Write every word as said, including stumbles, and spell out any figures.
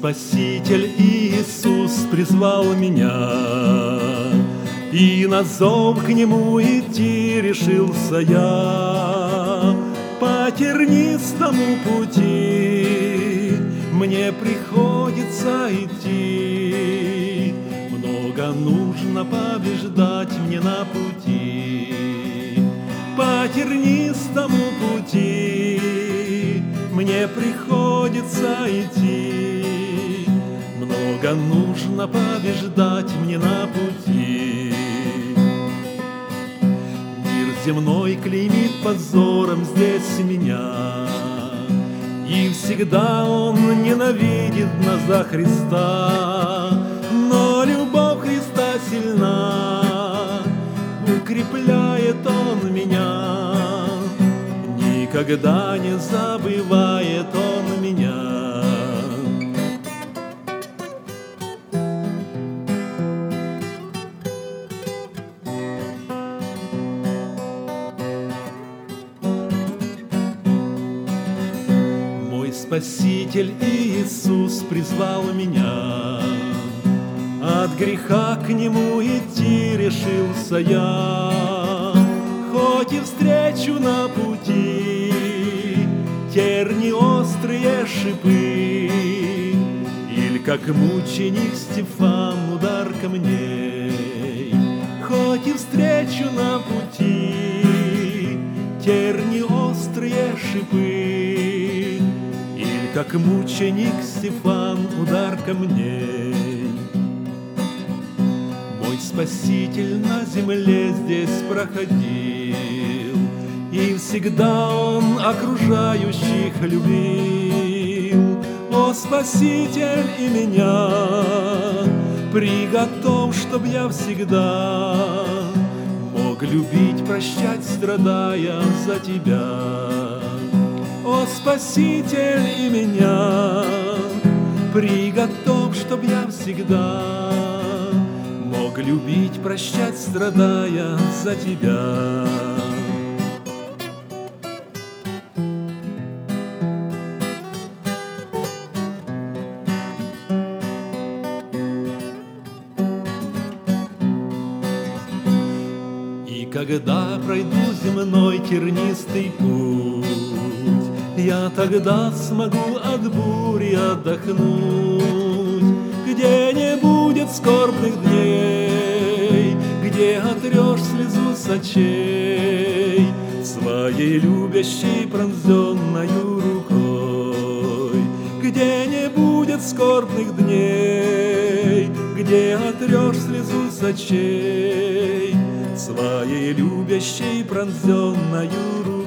Спаситель Иисус призвал меня, и на зов к Нему идти решился я. По тернистому пути мне приходится идти, много нужно побеждать мне на пути. По тернистому пути мне приходится идти, много нужно побеждать мне на пути. Мир земной клеймит позором здесь меня, и всегда он ненавидит нас за Христа. Но любовь Христа сильна, укрепляет он меня, никогда не забывает он меня. Мой Спаситель Иисус призвал меня, от греха к Нему идти решился я. Хоть и встречу на пути терни острые шипы, или как мученик Стефан удар камней. Хоть и встречу на пути терни острые шипы, или как мученик Стефан удар камней. Мой Спаситель на земле здесь проходил, и всегда он окружающих любил. О, Спаситель, и меня приготовь, чтоб я всегда мог любить, прощать, страдая за Тебя. О, Спаситель, и меня приготовь, чтоб я всегда мог любить, прощать, страдая за Тебя. И когда пройду земной тернистый путь, я тогда смогу от бури отдохнуть, где не будет скорбных дней, где отрешь слезу с очей своей любящей пронзенною рукой, где не будет скорбных дней, где отрешь слезу с очей своей любящей пронзенною рукой.